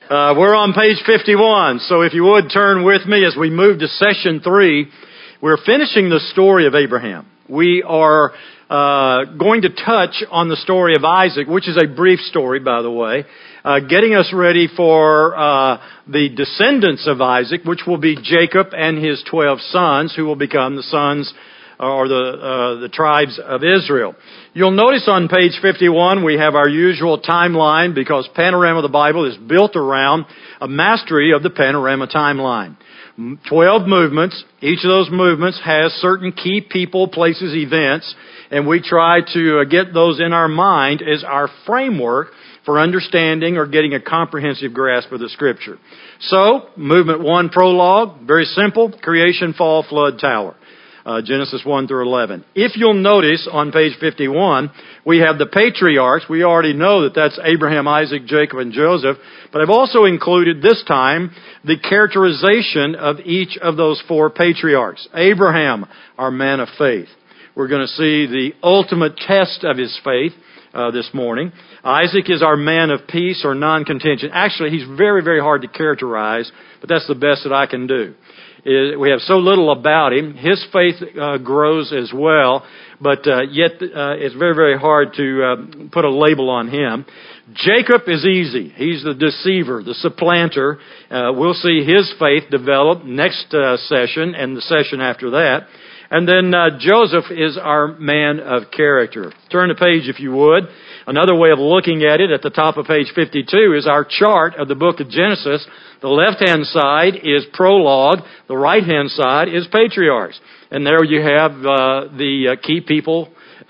We're on page 51, so if you would turn with me as we move to session 3. We're finishing the story of Abraham. We are going to touch on the story of Isaac, which is a brief story, by the way, getting us ready for the descendants of Isaac, which will be Jacob and his 12 sons, who will become the sons or the tribes of Israel. You'll notice on page 51 we have our usual timeline because Panorama of the Bible is built around a mastery of the Panorama timeline. 12 movements. Each of those movements has certain key people, places, events, and we try to get those in our mind as our framework for understanding or getting a comprehensive grasp of the Scripture. So, movement 1, prologue, very simple, creation, fall, flood, tower. Genesis 1 through 11. If you'll notice on page 51, we have the patriarchs. We already know that that's Abraham, Isaac, Jacob, and Joseph. But I've also included this time the characterization of each of those 4 patriarchs. Abraham, our man of faith. We're going to see the ultimate test of his faith this morning. Isaac is our man of peace or non-contention. Actually, he's very, very hard to characterize, but that's the best that I can do. We have so little about him. His faith grows as well, but yet it's very, very hard to put a label on him. Jacob is easy. He's the deceiver, the supplanter. We'll see his faith develop next session and the session after that. And then Joseph is our man of character. Turn the page if you would. Another way of looking at it at the top of page 52 is our chart of the book of Genesis. The left-hand side is prologue. The right-hand side is patriarchs. And there you have the key people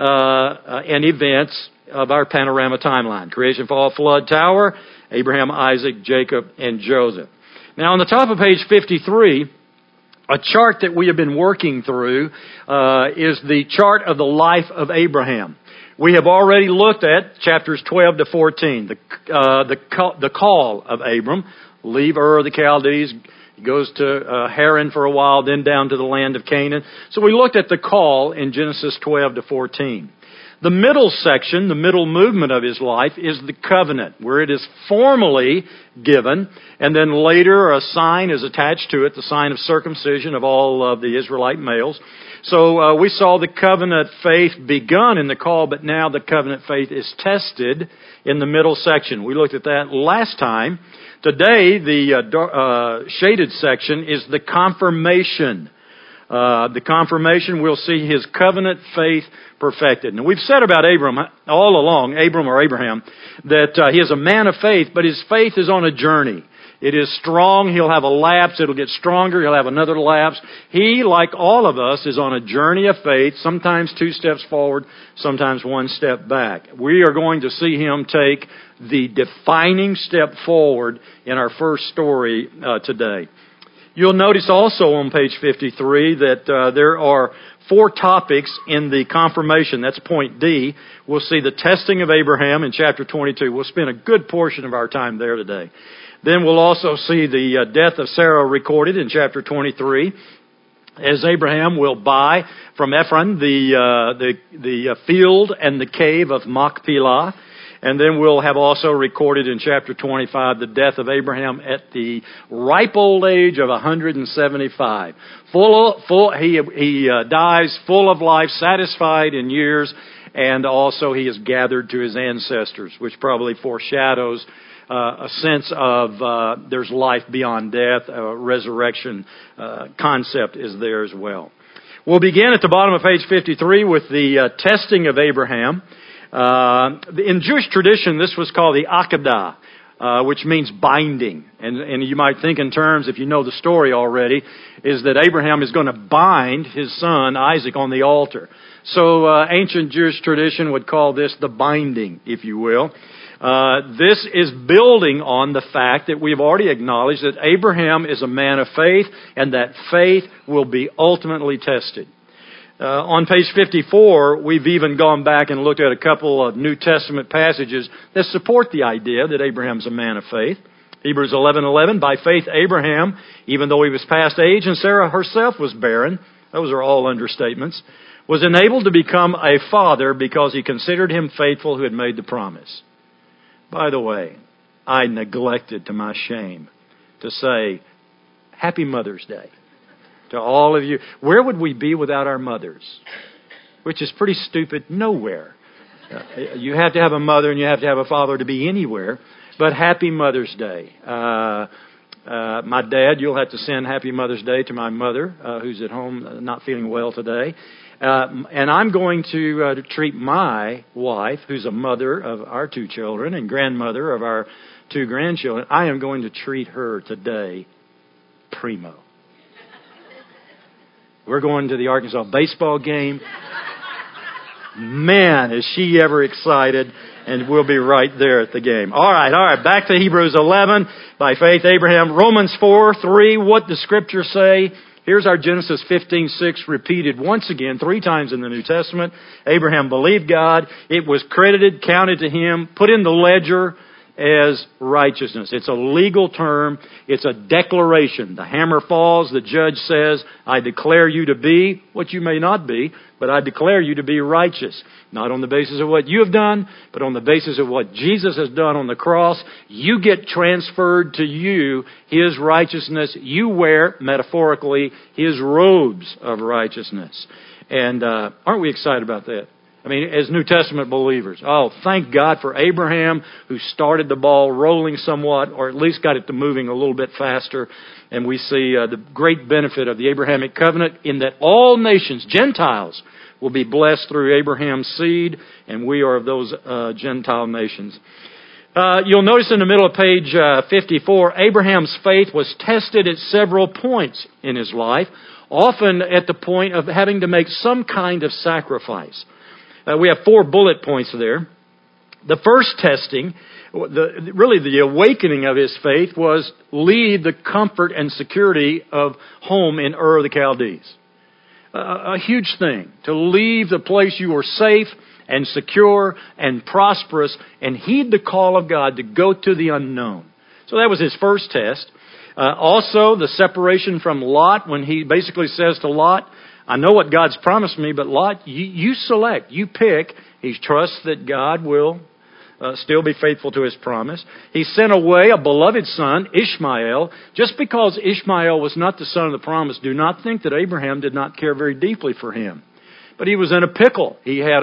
and events of our Panorama timeline. Creation, fall, flood, tower, Abraham, Isaac, Jacob, and Joseph. Now on the top of page 53, a chart that we have been working through is the chart of the life of Abraham. We have already looked at chapters 12 to 14, the call of Abram. Leave Ur of the Chaldees, he goes to Haran for a while, then down to the land of Canaan. So we looked at the call in Genesis 12 to 14. The middle section, the middle movement of his life, is the covenant, where it is formally given, and then later a sign is attached to it, the sign of circumcision of all of the Israelite males. So we saw the covenant faith begun in the call, but now the covenant faith is tested in the middle section. We looked at that last time. Today, the shaded section is the confirmation. The confirmation, we'll see his covenant faith perfected. Now, we've said about Abram all along, Abram or Abraham, that he is a man of faith, but his faith is on a journey. It is strong. He'll have a lapse. It'll get stronger. He'll have another lapse. He, like all of us, is on a journey of faith, sometimes 2 steps forward, sometimes 1 step back. We are going to see him take the defining step forward in our first story today. You'll notice also on page 53 that there are 4 topics in the confirmation. That's point D. We'll see the testing of Abraham in chapter 22. We'll spend a good portion of our time there today. Then we'll also see the death of Sarah recorded in chapter 23, as Abraham will buy from Ephron the field and the cave of Machpelah. And then we'll have also recorded in chapter 25 the death of Abraham at the ripe old age of 175. He dies full of life, satisfied in years, and also he is gathered to his ancestors, which probably foreshadows a sense of there's life beyond death. A resurrection concept is there as well. We'll begin at the bottom of page 53 with the testing of Abraham. In Jewish tradition, this was called the Akedah, which means binding. And you might think in terms, if you know the story already, is that Abraham is going to bind his son Isaac on the altar. So ancient Jewish tradition would call this the binding, if you will. This is building on the fact that we've already acknowledged that Abraham is a man of faith and that faith will be ultimately tested. On page 54, we've even gone back and looked at a couple of New Testament passages that support the idea that Abraham's a man of faith. Hebrews 11:11, by faith Abraham, even though he was past age and Sarah herself was barren, those are all understatements, was enabled to become a father because he considered him faithful who had made the promise. By the way, I neglected, to my shame, to say, Happy Mother's Day to all of you. Where would we be without our mothers? Which is pretty stupid. Nowhere. You have to have a mother and you have to have a father to be anywhere. But Happy Mother's Day. My dad, you'll have to send Happy Mother's Day to my mother, who's at home not feeling well today. And I'm going to treat my wife, who's a mother of our 2 children and grandmother of our 2 grandchildren. I am going to treat her today primo. We're going to the Arkansas baseball game. Man, is she ever excited. And we'll be right there at the game. All right. Back to Hebrews 11. By faith, Abraham. Romans 4:3. What does Scripture say? Here's our Genesis 15:6 repeated once again 3 times in the New Testament. Abraham believed God. It was credited, counted to him, put in the ledger as righteousness. It's a legal term. It's a declaration. The hammer falls. The judge says, I declare you to be what you may not be, but I declare you to be righteous. Not on the basis of what you have done, but on the basis of what Jesus has done on the cross. You get transferred to you His righteousness. You wear, metaphorically, His robes of righteousness. And aren't we excited about that? I mean, as New Testament believers, thank God for Abraham, who started the ball rolling somewhat, or at least got it to moving a little bit faster. And we see the great benefit of the Abrahamic covenant in that all nations, Gentiles, will be blessed through Abraham's seed, and we are of those Gentile nations. You'll notice in the middle of page 54, Abraham's faith was tested at several points in his life, often at the point of having to make some kind of sacrifice. We have 4 bullet points there. The first testing, the awakening of his faith, was leave the comfort and security of home in Ur of the Chaldees. A huge thing, to leave the place you were safe and secure and prosperous and heed the call of God to go to the unknown. So that was his first test. Also, the separation from Lot, when he basically says to Lot, I know what God's promised me, but Lot, you select, you pick. He trusts that God will still be faithful to His promise. He sent away a beloved son, Ishmael. Just because Ishmael was not the son of the promise, do not think that Abraham did not care very deeply for him. But he was in a pickle. He had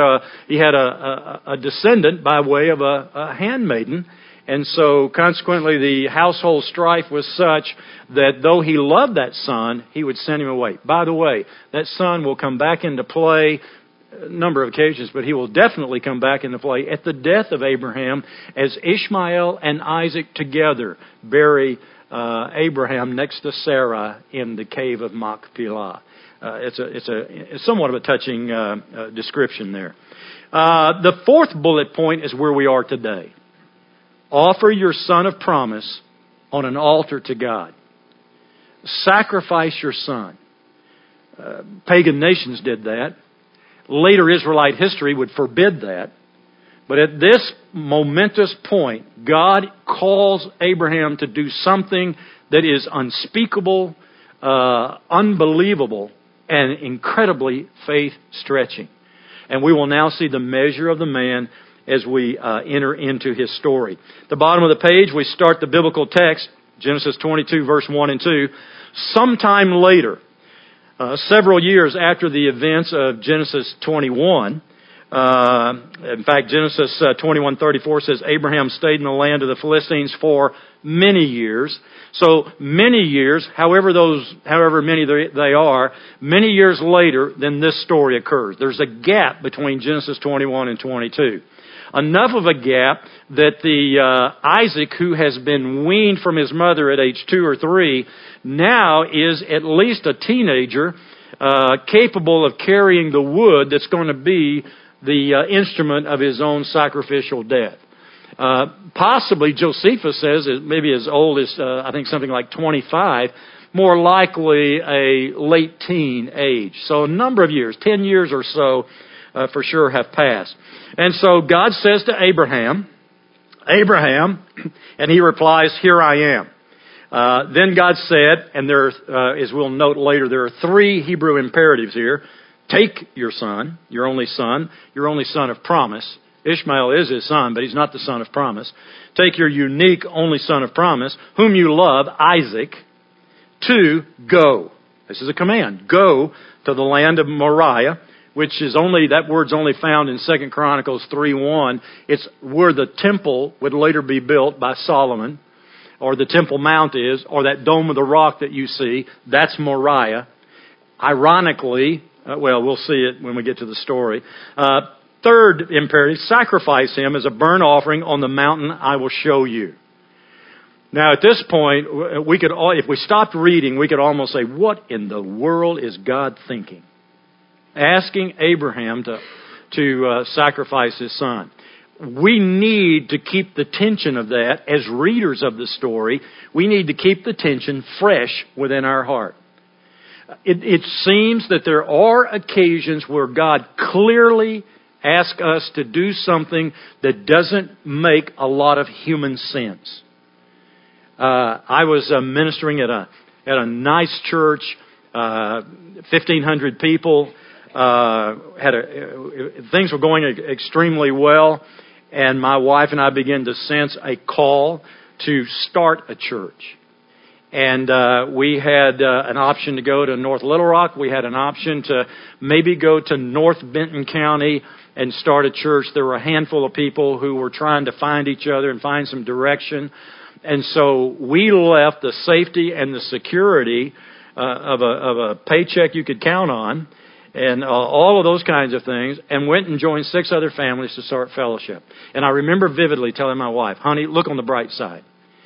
a descendant by way of a handmaiden. And so, consequently, the household strife was such that though he loved that son, he would send him away. By the way, that son will come back into play a number of occasions, but he will definitely come back into play at the death of Abraham as Ishmael and Isaac together bury Abraham next to Sarah in the cave of Machpelah. It's somewhat of a touching description there. The 4th bullet point is where we are today. Offer your son of promise on an altar to God. Sacrifice your son. Pagan nations did that. Later Israelite history would forbid that. But at this momentous point, God calls Abraham to do something that is unspeakable, unbelievable, and incredibly faith-stretching. And we will now see the measure of the man as we enter into his story. At the bottom of the page, we start the biblical text, Genesis 22, verse 1 and 2. Sometime later, several years after the events of Genesis 21, in fact, Genesis 21:34 says, Abraham stayed in the land of the Philistines for many years. So many years, however many they are, many years later, then this story occurs. There's a gap between Genesis 21 and 22. Enough of a gap that the Isaac, who has been weaned from his mother at age 2 or 3, now is at least a teenager, capable of carrying the wood that's going to be the instrument of his own sacrificial death. Possibly, Josephus says, maybe as old as, I think something like 25, more likely a late teen age. So a number of years, 10 years or so, for sure have passed. And so God says to Abraham, and he replies, here I am. Then God said, and there, as we'll note later, there are 3 Hebrew imperatives here. Take your son of promise, Ishmael is his son, but he's not the son of promise. Take your unique only son of promise, whom you love, Isaac. 2, go. This is a command. Go to the land of Moriah, which is only, that word's only found in 2 Chronicles 3:1. It's where the temple would later be built by Solomon, or the Temple Mount is, or that Dome of the Rock that you see. That's Moriah. Ironically, we'll see it when we get to the story. Third imperative, sacrifice him as a burnt offering on the mountain I will show you. Now, at this point, if we stopped reading, we could almost say, what in the world is God thinking? Asking Abraham to sacrifice his son. We need to keep the tension of that as readers of the story. We need to keep the tension fresh within our heart. It seems that there are occasions where God clearly asks us to do something that doesn't make a lot of human sense. I was ministering at a nice church, 1,500 people. Things were going extremely well, and my wife and I began to sense a call to start a church. And we had an option to go to North Little Rock. We had an option to maybe go to North Benton County and start a church. There were a handful of people who were trying to find each other and find some direction. And so we left the safety and the security of a paycheck you could count on, and all of those kinds of things, and went and joined 6 other families to start fellowship. And I remember vividly telling my wife, honey, look on the bright side.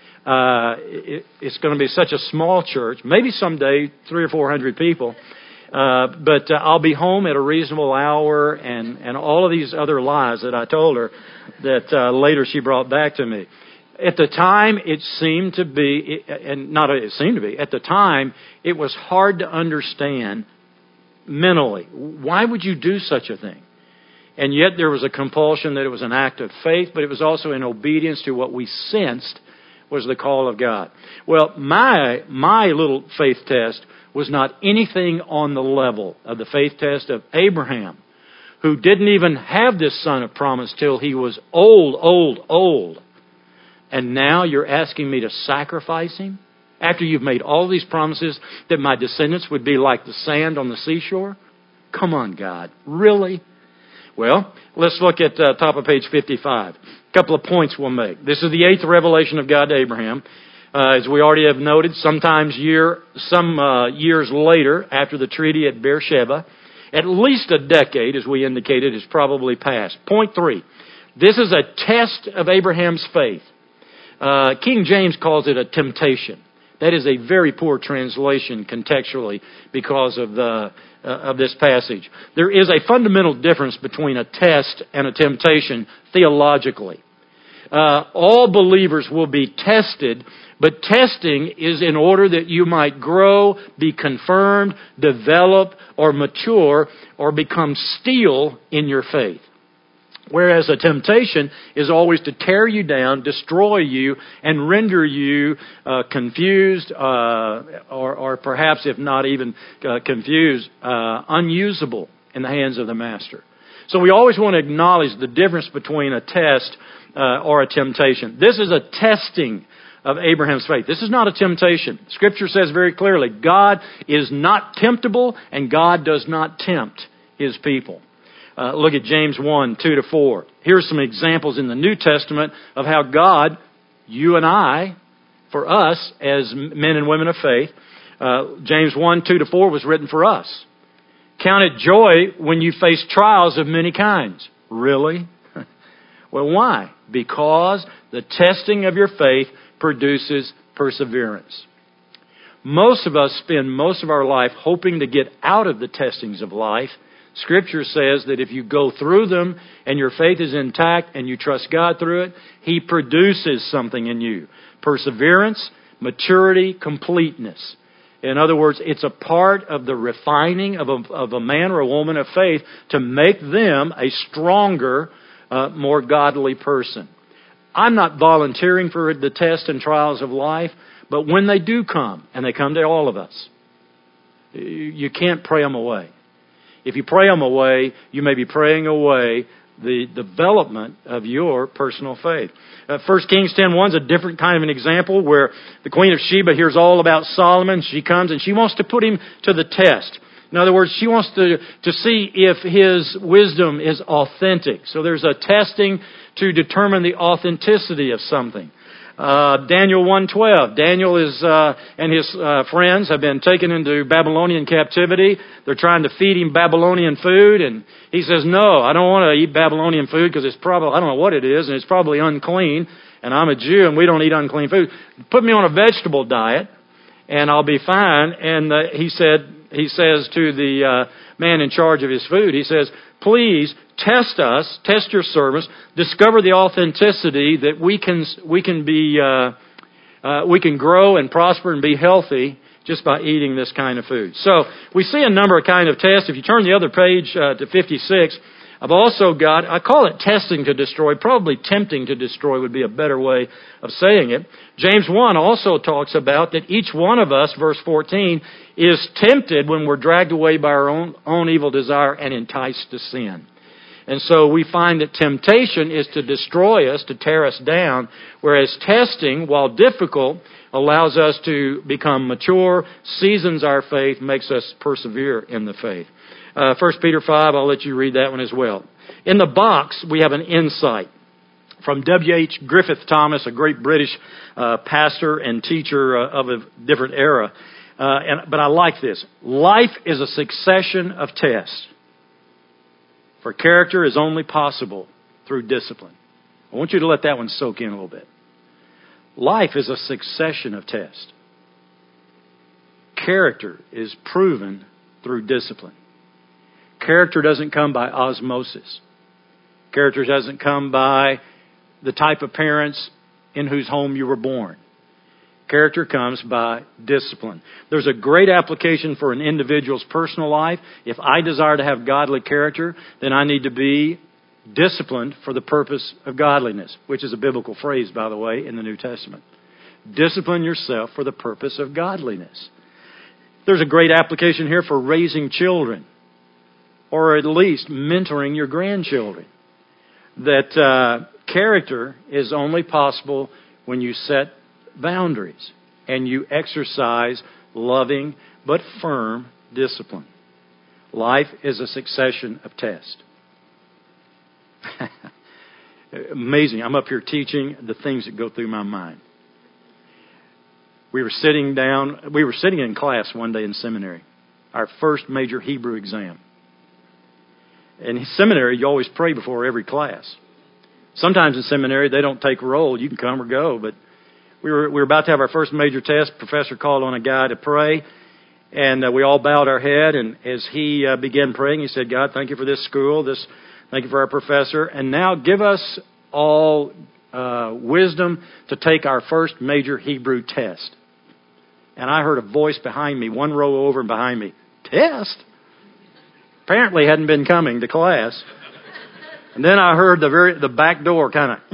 It's going to be such a small church, maybe someday 300 or 400 people, but I'll be home at a reasonable hour, and all of these other lies that I told her that later she brought back to me. At the time, it seemed to be, and not it seemed to be, at the time, it was hard to understand mentally. Why would you do such a thing? And yet there was a compulsion that it was an act of faith, but it was also in obedience to what we sensed was the call of God. Well, my little faith test was not anything on the level of the faith test of Abraham, who didn't even have this son of promise till he was old. And now you're asking me to sacrifice him? After you've made all these promises that my descendants would be like the sand on the seashore? Come on, God. Really? Well, let's look at top of page 55. A couple of points we'll make. This is the 8th revelation of God to Abraham. As we already have noted, some years later, after the treaty at Beersheba, at least a decade, as we indicated, has probably passed. Point 3. This is a test of Abraham's faith. King James calls it a temptation. That is a very poor translation contextually because of this passage. There is a fundamental difference between a test and a temptation theologically. All believers will be tested, but testing is in order that you might grow, be confirmed, develop, or mature, or become steel in your faith. Whereas a temptation is always to tear you down, destroy you, and render you confused, or perhaps, if not even confused, unusable in the hands of the master. So we always want to acknowledge the difference between a test or a temptation. This is a testing of Abraham's faith. This is not a temptation. Scripture says very clearly, God is not temptable, and God does not tempt His people. Look at James 1, 2-4. Here's some examples in the New Testament of how God, you and I, for us as men and women of faith, James 1, 2-4 was written for us. Count it joy when you face trials of many kinds. Really? Well, why? Because the testing of your faith produces perseverance. Most of us spend most of our life hoping to get out of the testings of life. Scripture says that if you go through them and your faith is intact and you trust God through it, He produces something in you. Perseverance, maturity, completeness. In other words, it's a part of the refining of a man or a woman of faith to make them a stronger, more godly person. I'm not volunteering for the tests and trials of life, but when they do come, and they come to all of us, you can't pray them away. If you pray them away, you may be praying away the development of your personal faith. 1 Kings 10:1 is a different kind of an example where the Queen of Sheba hears all about Solomon. She comes and she wants to put him to the test. In other words, she wants to see if his wisdom is authentic. So there's a testing to determine the authenticity of something. Daniel 1:12. Daniel and his friends have been taken into Babylonian captivity. They're trying to feed him Babylonian food, and he says, "No, I don't want to eat Babylonian food because it's probably, I don't know what it is, and it's probably unclean. And I'm a Jew, and we don't eat unclean food. Put me on a vegetable diet, and I'll be fine." And he says to the man in charge of his food, he says, "Please test us, test your servants, discover the authenticity that we can grow and prosper and be healthy just by eating this kind of food." So we see a number of kind of tests. If you turn the other page to 56, I've also got, I call it testing to destroy, probably tempting to destroy would be a better way of saying it. James 1 also talks about that each one of us, verse 14, is tempted when we're dragged away by our own evil desire and enticed to sin. And so we find that temptation is to destroy us, to tear us down, whereas testing, while difficult, allows us to become mature, seasons our faith, makes us persevere in the faith. 1 Peter 5, I'll let you read that one as well. In the box, we have an insight from W.H. Griffith Thomas, a great British pastor and teacher of a different era. But I like this. Life is a succession of tests. For character is only possible through discipline. I want you to let that one soak in a little bit. Life is a succession of tests. Character is proven through discipline. Character doesn't come by osmosis. Character doesn't come by the type of parents in whose home you were born. Character comes by discipline. There's a great application for an individual's personal life. If I desire to have godly character, then I need to be disciplined for the purpose of godliness, which is a biblical phrase, by the way, in the New Testament. Discipline yourself for the purpose of godliness. There's a great application here for raising children, or at least mentoring your grandchildren. That character is only possible when you set boundaries and you exercise loving but firm discipline. Life is a succession of tests. Amazing. I'm up here teaching the things that go through my mind. We were sitting in class one day in seminary, our first major Hebrew exam. In seminary, you always pray before every class. Sometimes in seminary, they don't take roll. You can come or go, but we were about to have our first major test. Professor called on a guy to pray, and we all bowed our head. And as he began praying, he said, "God, thank you for this school. Thank you for our professor. And now give us all wisdom to take our first major Hebrew test." And I heard a voice behind me, one row over and behind me. Test? Apparently hadn't been coming to class. And then I heard the back door kind of.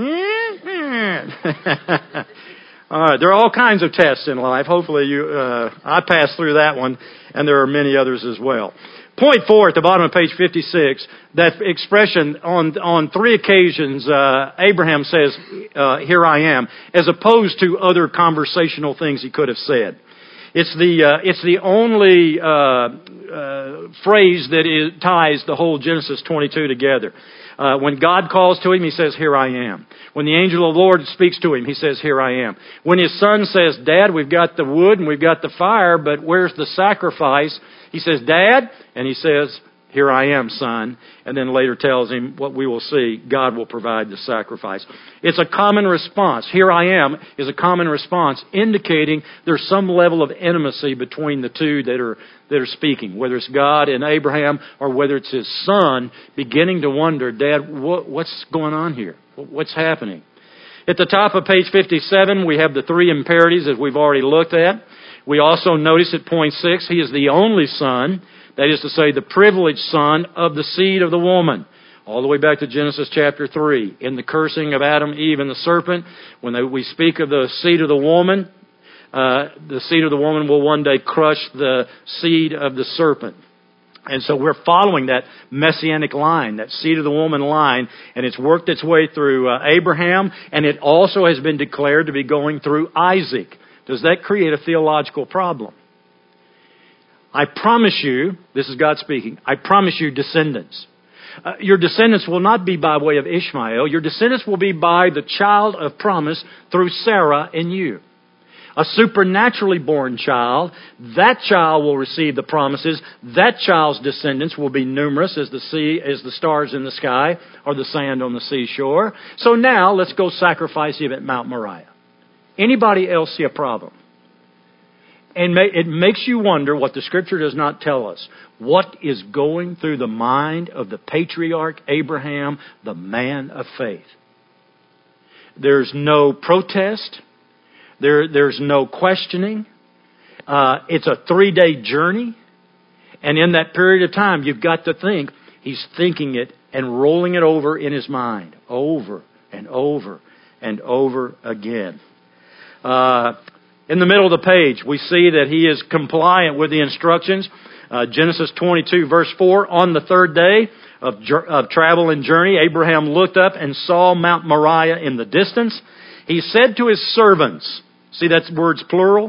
All right, there are all kinds of tests in life. Hopefully I passed through that one, and there are many others as well. Point 4 at the bottom of page 56, that expression on 3 occasions, Abraham says, "Here I am," as opposed to other conversational things he could have said. It's the only phrase that ties the whole Genesis 22 together. When God calls to him, he says, "Here I am." When the angel of the Lord speaks to him, he says, "Here I am." When his son says, "Dad, we've got the wood and we've got the fire, but where's the sacrifice?" He says, "Dad," and he says, "Here I am, son." And then later tells him what we will see, God will provide the sacrifice. It's a common response. "Here I am" is a common response, indicating there's some level of intimacy between the two that are speaking, whether it's God and Abraham or whether it's his son beginning to wonder, "Dad, what's going on here? What's happening?" At the top of page 57, we have the 3 imperatives that we've already looked at. We also notice at point 6, he is the only son. That is to say, the privileged son of the seed of the woman. All the way back to Genesis chapter 3. In the cursing of Adam, Eve, and the serpent, when we speak of the seed of the woman will one day crush the seed of the serpent. And so we're following that messianic line, that seed of the woman line, and it's worked its way through Abraham, and it also has been declared to be going through Isaac. Does that create a theological problem? I promise you, this is God speaking, I promise you descendants. Your descendants will not be by way of Ishmael. Your descendants will be by the child of promise through Sarah and you. A supernaturally born child. That child will receive the promises. That child's descendants will be numerous as the stars in the sky or the sand on the seashore. So now let's go sacrifice him at Mount Moriah. Anybody else see a problem? And it makes you wonder what the Scripture does not tell us. What is going through the mind of the patriarch Abraham, the man of faith? There's no protest. There's no questioning. It's a 3-day journey. And in that period of time, you've got to think, he's thinking it and rolling it over in his mind. Over and over and over again. In the middle of the page, we see that he is compliant with the instructions. Genesis 22 verse 4, on the third day of travel and journey, Abraham looked up and saw Mount Moriah in the distance. He said to his servants, see that word's plural?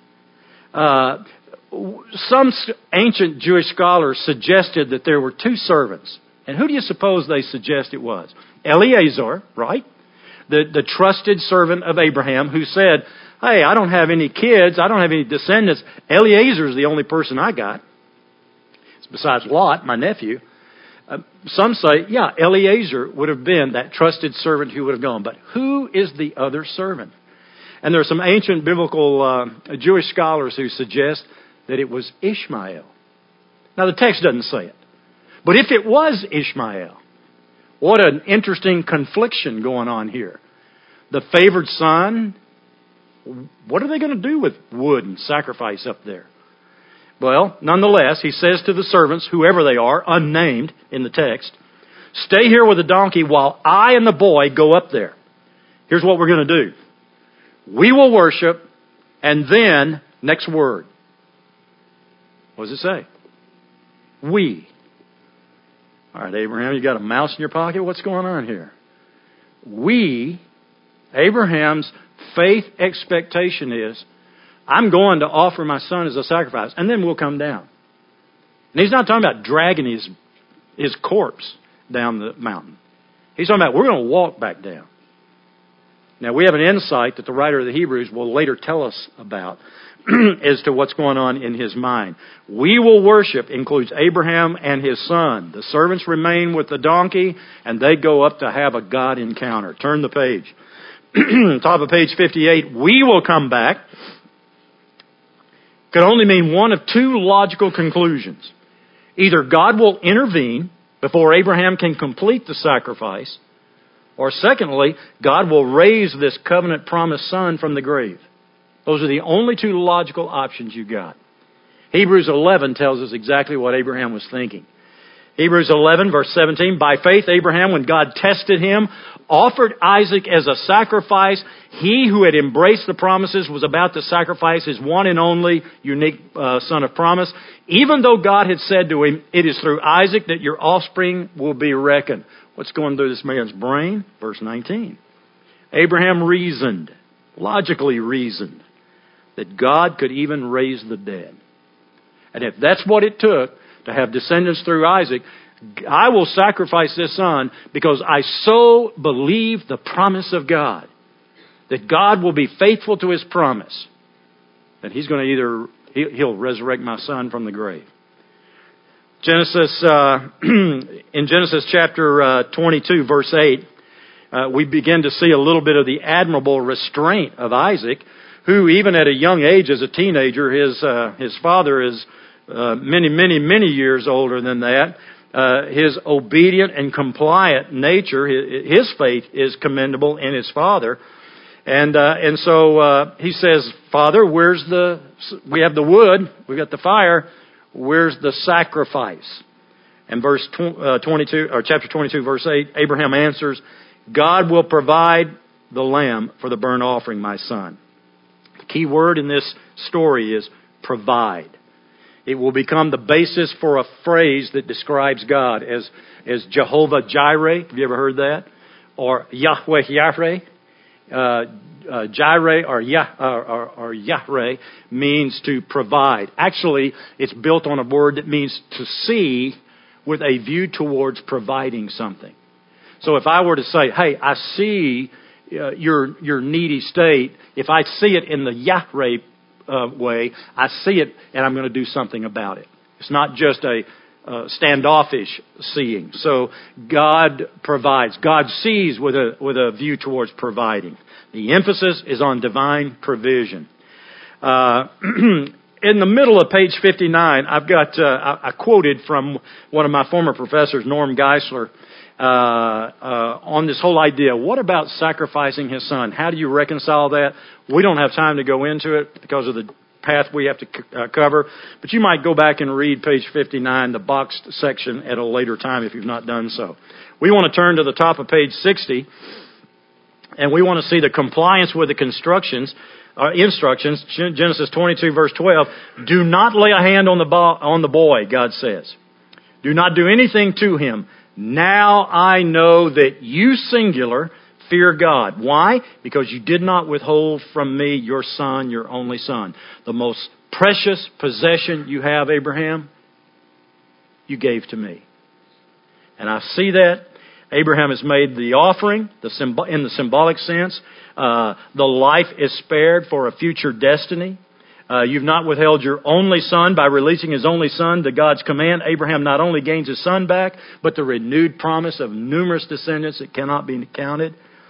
Some ancient Jewish scholars suggested that there were 2 servants. And who do you suppose they suggest it was? Eliezer, right? The trusted servant of Abraham who said, hey, I don't have any kids. I don't have any descendants. Eliezer's the only person I got. Besides Lot, my nephew. Some say, yeah, Eliezer would have been that trusted servant who would have gone. But who is the other servant? And there are some ancient biblical Jewish scholars who suggest that it was Ishmael. Now, the text doesn't say it. But if it was Ishmael, what an interesting confliction going on here. The favored son, what are they going to do with wood and sacrifice up there? Well, nonetheless, he says to the servants, whoever they are, unnamed in the text, stay here with the donkey while I and the boy go up there. Here's what we're going to do. We will worship, and then, next word. What does it say? We. All right, Abraham, you got a mouse in your pocket? What's going on here? We, Abraham's faith expectation is, I'm going to offer my son as a sacrifice, and then we'll come down. And he's not talking about dragging his corpse down the mountain. He's talking about we're going to walk back down. Now, we have an insight that the writer of the Hebrews will later tell us about as to what's going on in his mind. We will worship includes Abraham and his son. The servants remain with the donkey, and they go up to have a God encounter. Turn the page. Top of page 58, we will come back. Could only mean one of 2 logical conclusions. Either God will intervene before Abraham can complete the sacrifice, or secondly, God will raise this covenant promised son from the grave. Those are the only 2 logical options you got. Hebrews 11 tells us exactly what Abraham was thinking. Hebrews 11 verse 17, by faith Abraham, when God tested him, offered Isaac as a sacrifice. He who had embraced the promises was about to sacrifice his one and only unique son of promise. Even though God had said to him, it is through Isaac that your offspring will be reckoned. What's going through this man's brain? Verse 19. Abraham reasoned, logically reasoned, that God could even raise the dead. And if that's what it took to have descendants through Isaac, I will sacrifice this son because I so believe the promise of God, that God will be faithful to his promise, that he's going to he'll resurrect my son from the grave. In Genesis chapter 22, verse 8, we begin to see a little bit of the admirable restraint of Isaac, who even at a young age, as a teenager, his father is many years older than that. His obedient and compliant nature, his faith is commendable in his father. And so he says, Father, we have the wood, we got the fire, where's the sacrifice? And verse 22, or chapter 22, verse 8, Abraham answers, God will provide the lamb for the burnt offering, my son. The key word in this story is provide. It will become the basis for a phrase that describes God as Jehovah Jireh. Have you ever heard that? Or Yahweh Yireh. Jireh or Yahweh means to provide. Actually, it's built on a word that means to see with a view towards providing something. So if I were to say, hey, I see your needy state, if I see it in the Yahweh way, I see it and I'm going to do something about it. It's not just a standoffish seeing. So God provides. God sees with a view towards providing. The emphasis is on divine provision. In the middle of page 59, I've got I quoted from one of my former professors, Norm Geisler, on this whole idea. What about sacrificing his son? How do you reconcile that? We don't have time to go into it because of the path we have to cover. But you might go back and read page 59, the boxed section, at a later time if you've not done so. We want to turn to the top of page 60, and we want to see the compliance with the instructions. Genesis 22, verse 12. Do not lay a hand on the boy, God says. Do not do anything to him. Now I know that you, singular, fear God. Why? Because you did not withhold from me your son, your only son. The most precious possession you have, Abraham, you gave to me. And I see that. Abraham has made the offering in the symbolic sense. The life is spared for a future destiny. You've not withheld your only son. By releasing his only son to God's command, Abraham not only gains his son back, but the renewed promise of numerous descendants that cannot be counted.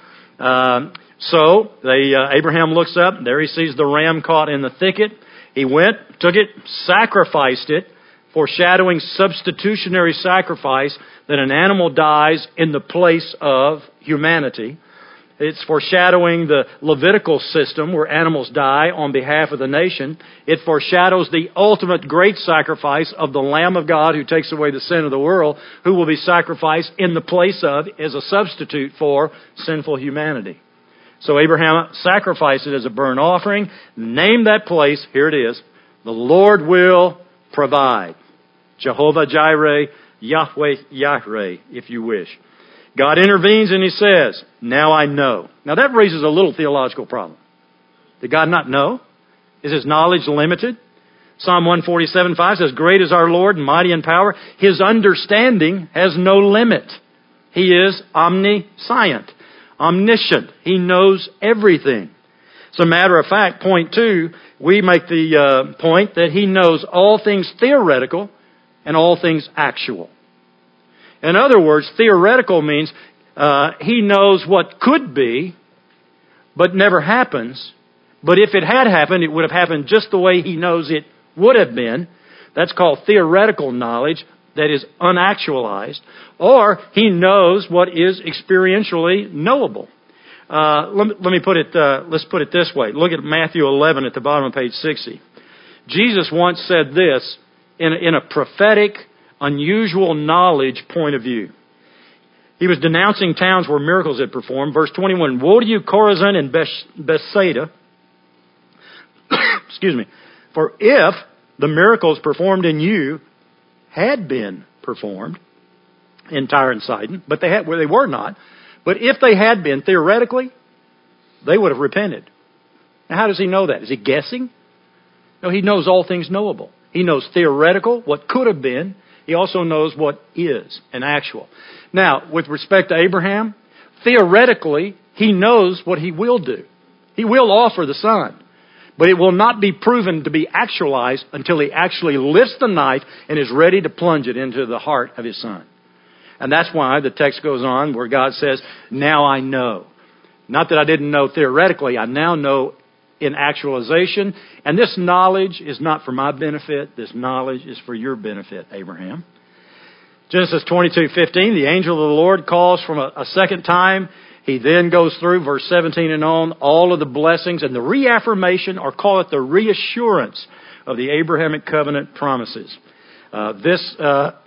So Abraham looks up. There he sees the ram caught in the thicket. He went, took it, sacrificed it, foreshadowing substitutionary sacrifice, that an animal dies in the place of humanity. It's foreshadowing the Levitical system where animals die on behalf of the nation. It foreshadows the ultimate great sacrifice of the Lamb of God who takes away the sin of the world, who will be sacrificed in the place of, as a substitute for, sinful humanity. So Abraham sacrificed it as a burnt offering. Name that place. Here it is. The Lord will provide. Jehovah Jireh, Yahweh Yireh, if you wish. God intervenes and He says, now I know. Now that raises a little theological problem. Did God not know? Is His knowledge limited? Psalm 147:5 says, great is our Lord, mighty in power. His understanding has no limit. He is omniscient, omniscient. He knows everything. As a matter of fact, point 2, we make the point that He knows all things theoretical and all things actual. In other words, theoretical means He knows what could be, but never happens. But if it had happened, it would have happened just the way He knows it would have been. That's called theoretical knowledge that is unactualized. Or He knows what is experientially knowable. Let me put it. Let's put it this way. Look at Matthew 11 at the bottom of page 60. Jesus once said this in a prophetic, unusual knowledge point of view. He was denouncing towns where miracles had performed. Verse 21, woe to you, Chorazin and Bethsaida. Excuse me. For if the miracles performed in you had been performed in Tyre and Sidon, but they were not. But if they had been, theoretically, they would have repented. Now, how does He know that? Is He guessing? No, He knows all things knowable. He knows theoretical, what could have been. He also knows what is and actual. Now, with respect to Abraham, theoretically, he knows what he will do. He will offer the son. But it will not be proven to be actualized until he actually lifts the knife and is ready to plunge it into the heart of his son. And that's why the text goes on where God says, now I know. Not that I didn't know theoretically, I now know in actualization. And this knowledge is not for my benefit. This knowledge is for your benefit, Abraham. Genesis 22:15, the angel of the Lord calls from a second time. He then goes through verse 17 and on, all of the blessings and the reaffirmation, or call it the reassurance of the Abrahamic covenant promises. This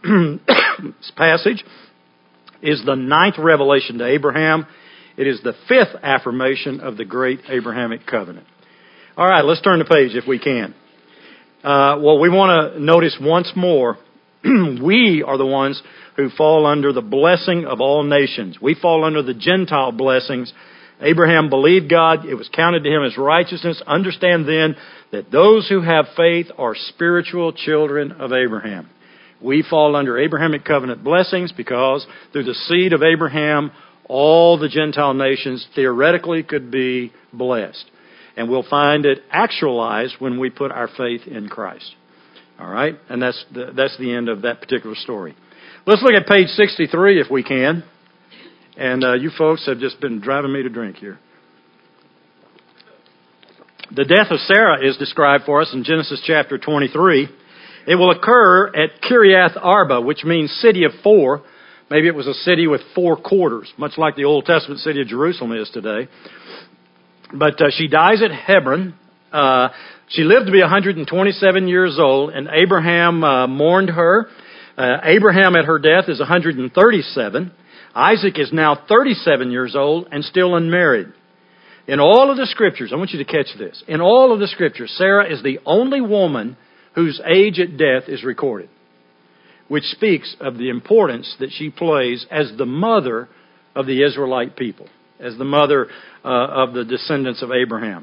passage is the 9th revelation to Abraham. It is the 5th affirmation of the great Abrahamic covenant. All right, let's turn the page if we can. Well, we want to notice once more, we are the ones who fall under the blessing of all nations. We fall under the Gentile blessings. Abraham believed God. It was counted to him as righteousness. Understand then that those who have faith are spiritual children of Abraham. We fall under Abrahamic covenant blessings because through the seed of Abraham, all the Gentile nations theoretically could be blessed. And we'll find it actualized when we put our faith in Christ. All right? And that's the end of that particular story. Let's look at page 63 if we can. And you folks have just been driving me to drink here. The death of Sarah is described for us in Genesis chapter 23. It will occur at Kiriath Arba, which means city of four. Maybe it was a city with four quarters, much like the Old Testament city of Jerusalem is today. But she dies at Hebron. She lived to be 127 years old, and Abraham mourned her. Abraham at her death is 137. Isaac is now 37 years old and still unmarried. In all of the Scriptures, I want you to catch this. In all of the Scriptures, Sarah is the only woman whose age at death is recorded, which speaks of the importance that she plays as the mother of the Israelite people, as the mother of the descendants of Abraham.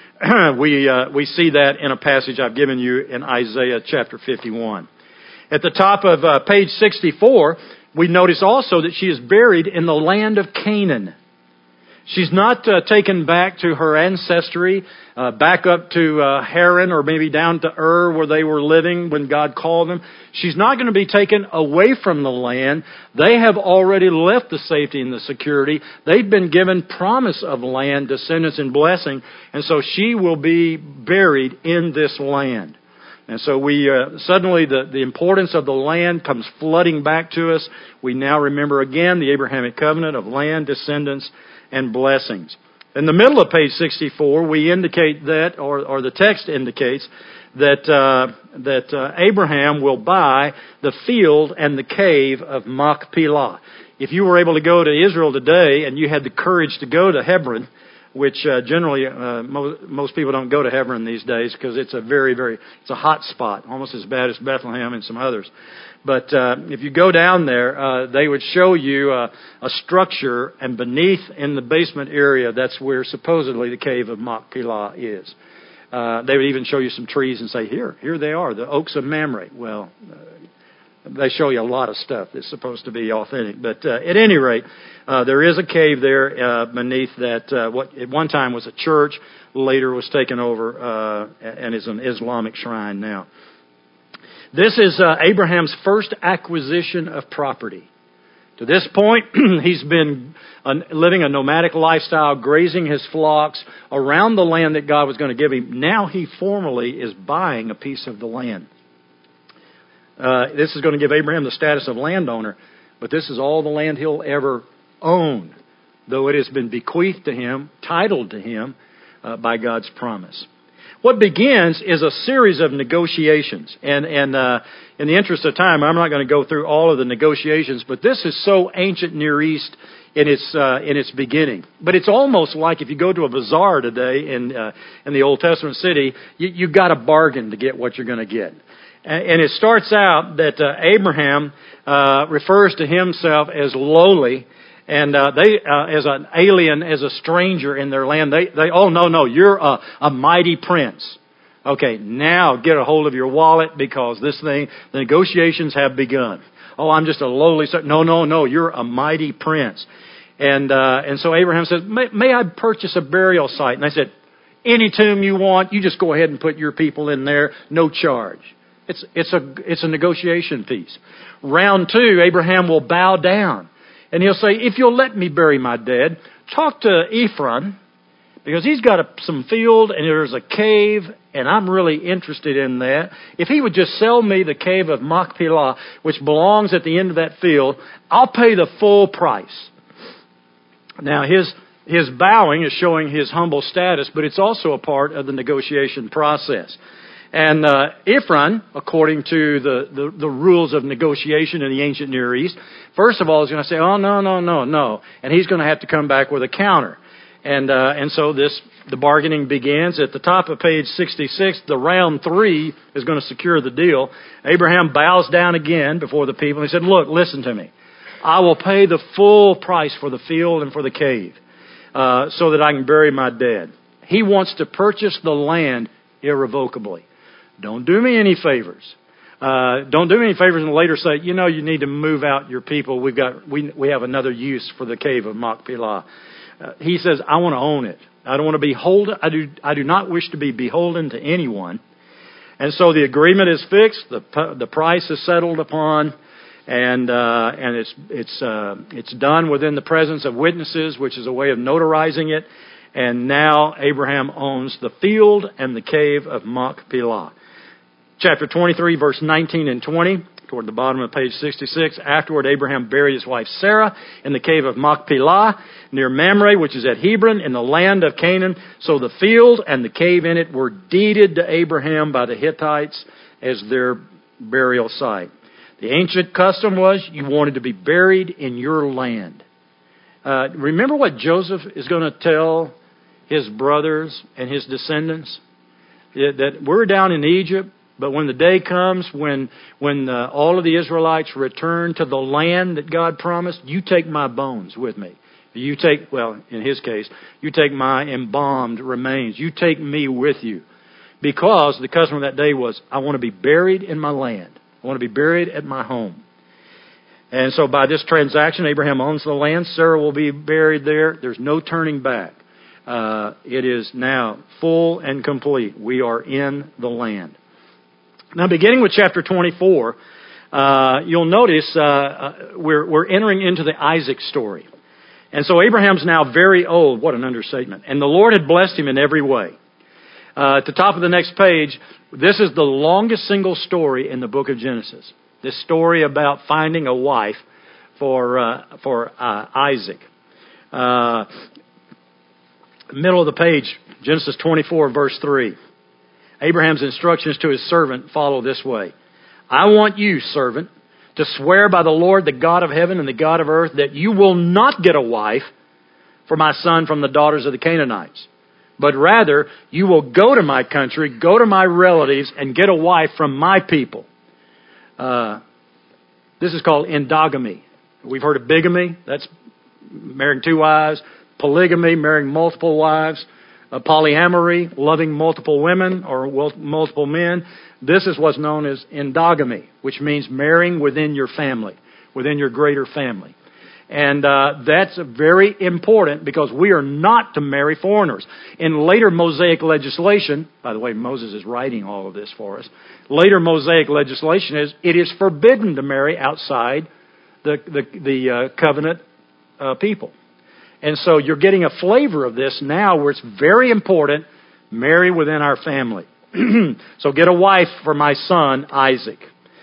We see that in a passage I've given you in Isaiah chapter 51. At the top of page 64, we notice also that she is buried in the land of Canaan. She's not taken back to her ancestry, back up to Haran or maybe down to Ur where they were living when God called them. She's not going to be taken away from the land. They have already left the safety and the security. They've been given promise of land, descendants, and blessing. And so she will be buried in this land. And so we suddenly the importance of the land comes flooding back to us. We now remember again the Abrahamic covenant of land, descendants, and blessings. In the middle of page 64, we indicate that, or the text indicates that Abraham will buy the field and the cave of Machpelah. If you were able to go to Israel today and you had the courage to go to Hebron, which generally most people don't go to Hebron these days because it's it's a hot spot, almost as bad as Bethlehem and some others. But if you go down there, they would show you a structure, and beneath in the basement area, that's where supposedly the cave of Machpelah is. They would even show you some trees and say, here they are, the oaks of Mamre. Well, they show you a lot of stuff that's supposed to be authentic. But at any rate, there is a cave there beneath that what at one time was a church, later was taken over and is an Islamic shrine now. This is Abraham's first acquisition of property. To this point, he's been living a nomadic lifestyle, grazing his flocks around the land that God was going to give him. Now he formally is buying a piece of the land. This is going to give Abraham the status of landowner, but this is all the land he'll ever own, though it has been bequeathed to him, titled to him by God's promise. What begins is a series of negotiations, and in the interest of time, I'm not going to go through all of the negotiations, but this is so ancient Near East in its beginning. But it's almost like if you go to a bazaar today in the Old Testament city, you got to bargain to get what you're going to get. And it starts out that Abraham refers to himself as lowly, and they as an alien, as a stranger in their land. They oh no, you're a mighty prince. Okay, now get a hold of your wallet because the negotiations have begun. Oh, I'm just a lowly. No, you're a mighty prince. And so Abraham says, may I purchase a burial site? And they said, any tomb you want, you just go ahead and put your people in there, no charge. It's a negotiation piece. Round 2, Abraham will bow down. And he'll say, if you'll let me bury my dead, talk to Ephron, because he's got some field and there's a cave, and I'm really interested in that. If he would just sell me the cave of Machpelah, which belongs at the end of that field, I'll pay the full price. Now, his bowing is showing his humble status, but it's also a part of the negotiation process. And Ephron, according to the rules of negotiation in the ancient Near East, first of all is going to say, oh, no. And he's going to have to come back with a counter. And so the bargaining begins. At the top of page 66, the round 3 is going to secure the deal. Abraham bows down again before the people. He said, look, listen to me. I will pay the full price for the field and for the cave so that I can bury my dead. He wants to purchase the land irrevocably. Don't do me any favors. Don't do me any favors and later say, you need to move out your people. We have another use for the cave of Machpelah. He says, I want to own it. I don't want to be beholden. I do not wish to be beholden to anyone. And so the agreement is fixed. The price is settled upon, and it's done within the presence of witnesses, which is a way of notarizing it. And now Abraham owns the field and the cave of Machpelah. Chapter 23, verse 19 and 20, toward the bottom of page 66. Afterward, Abraham buried his wife Sarah in the cave of Machpelah, near Mamre, which is at Hebron, in the land of Canaan. So the field and the cave in it were deeded to Abraham by the Hittites as their burial site. The ancient custom was you wanted to be buried in your land. Remember what Joseph is going to tell his brothers and his descendants? That we're down in Egypt. But when the day comes, when all of the Israelites return to the land that God promised, you take my bones with me. You take, in his case, you take my embalmed remains. You take me with you. Because the custom of that day was, I want to be buried in my land. I want to be buried at my home. And so by this transaction, Abraham owns the land. Sarah will be buried there. There's no turning back. It is now full and complete. We are in the land. Now, beginning with chapter 24, you'll notice we're entering into the Isaac story. And so Abraham's now very old. What an understatement. And the Lord had blessed him in every way. At the top of the next page, this is the longest single story in the book of Genesis. This story about finding a wife for Isaac. Middle of the page, Genesis 24, verse 3. Abraham's instructions to his servant follow this way. I want you, servant, to swear by the Lord, the God of heaven and the God of earth, that you will not get a wife for my son from the daughters of the Canaanites, but rather you will go to my country, go to my relatives, and get a wife from my people. This is called endogamy. We've heard of bigamy. That's marrying 2 wives. Polygamy, marrying multiple wives. Polyamory, loving multiple women or multiple men. This is what's known as endogamy, which means marrying within your family, within your greater family. And that's very important because we are not to marry foreigners. In later Mosaic legislation, by the way, Moses is writing all of this for us. Later Mosaic legislation is it is forbidden to marry outside the covenant people. And so you're getting a flavor of this now where it's very important, marry within our family. So get a wife for my son, Isaac.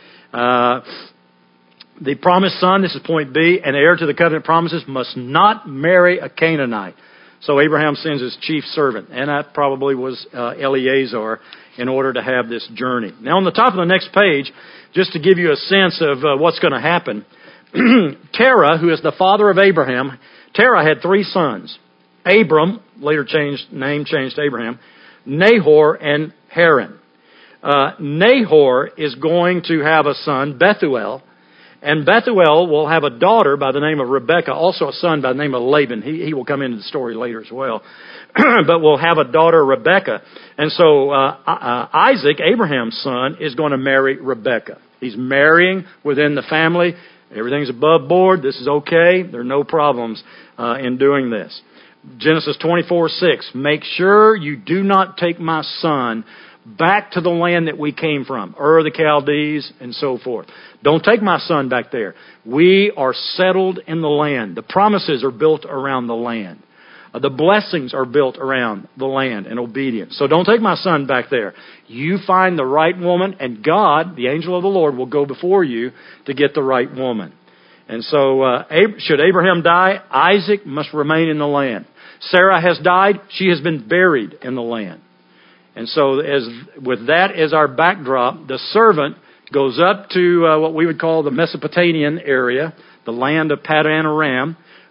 The promised son, this is point B, an heir to the covenant promises, must not marry a Canaanite. So Abraham sends his chief servant, and that probably was Eleazar, in order to have this journey. Now on the top of the next page, just to give you a sense of what's going to happen, Terah, who is the father of Abraham, Terah had 3 sons. Abram, later changed to Abraham, Nahor, and Haran. Nahor is going to have a son, Bethuel, and Bethuel will have a daughter by the name of Rebekah, also a son by the name of Laban. He will come into the story later as well. But will have a daughter, Rebekah. And so Isaac, Abraham's son, is going to marry Rebekah. He's marrying within the family. Everything's above board. This is okay. There are no problems in doing this. Genesis 24:6. Make sure you do not take my son back to the land that we came from, Ur the Chaldees and so forth. Don't take my son back there. We are settled in the land. The promises are built around the land. The blessings are built around the land and obedience. So don't take my son back there. You find the right woman, and God, the angel of the Lord, will go before you to get the right woman. And so, should Abraham die, Isaac must remain in the land. Sarah has died. She has been buried in the land. And so, with that as our backdrop, the servant goes up to what we would call the Mesopotamian area, the land of Padan Aram,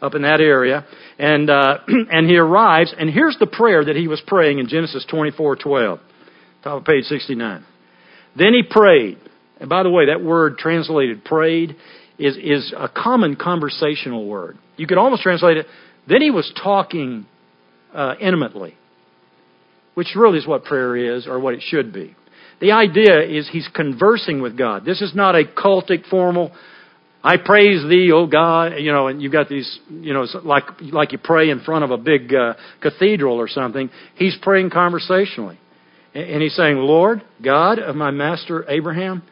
up in that area. And and he arrives, and here's the prayer that he was praying in Genesis 24:12, top of page 69. Then he prayed. And by the way, that word translated prayed is a common conversational word. You could almost translate it, then he was talking intimately, which really is what prayer is, or what it should be. The idea is he's conversing with God. This is not a cultic, formal, I praise thee, O God, and you've got these, like you pray in front of a big cathedral or something. He's praying conversationally. And he's saying, Lord, God of my master Abraham,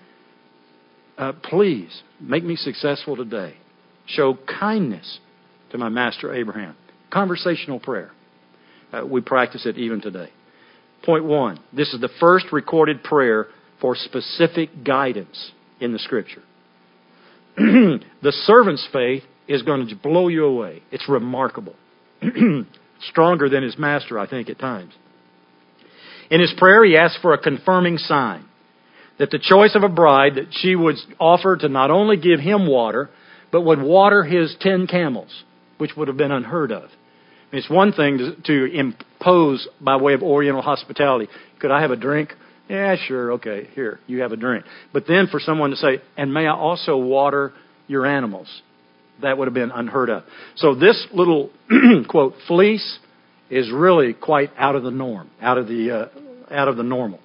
please make me successful today. Show kindness to my master Abraham. Conversational prayer. We practice it even today. Point 1. This is the first recorded prayer for specific guidance in the Scripture. The servant's faith is going to blow you away. It's remarkable. Stronger than his master, I think, at times. In his prayer, he asked for a confirming sign that the choice of a bride that she would offer to not only give him water, but would water his 10 camels, which would have been unheard of. It's one thing to impose by way of Oriental hospitality. Could I have a drink? Yeah, sure. Okay, here, you have a drink. But then for someone to say, and may I also water your animals? That would have been unheard of. So this little, quote, fleece is really quite out of the norm, out of the normal.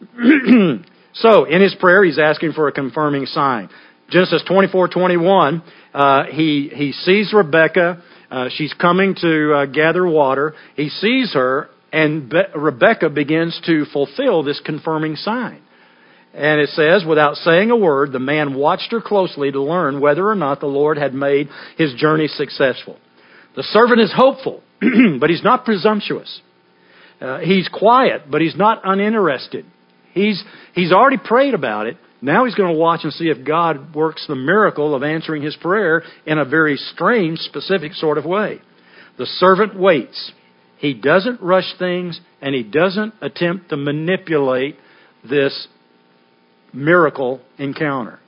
So in his prayer, he's asking for a confirming sign. Genesis 24:21, he sees Rebekah. She's coming to gather water. He sees her, and Rebekah begins to fulfill this confirming sign. And it says, without saying a word, the man watched her closely to learn whether or not the Lord had made his journey successful. The servant is hopeful, but he's not presumptuous. He's quiet, but he's not uninterested. He's already prayed about it. Now he's going to watch and see if God works the miracle of answering his prayer in a very strange, specific sort of way. The servant waits. He doesn't rush things, and he doesn't attempt to manipulate this miracle encounter.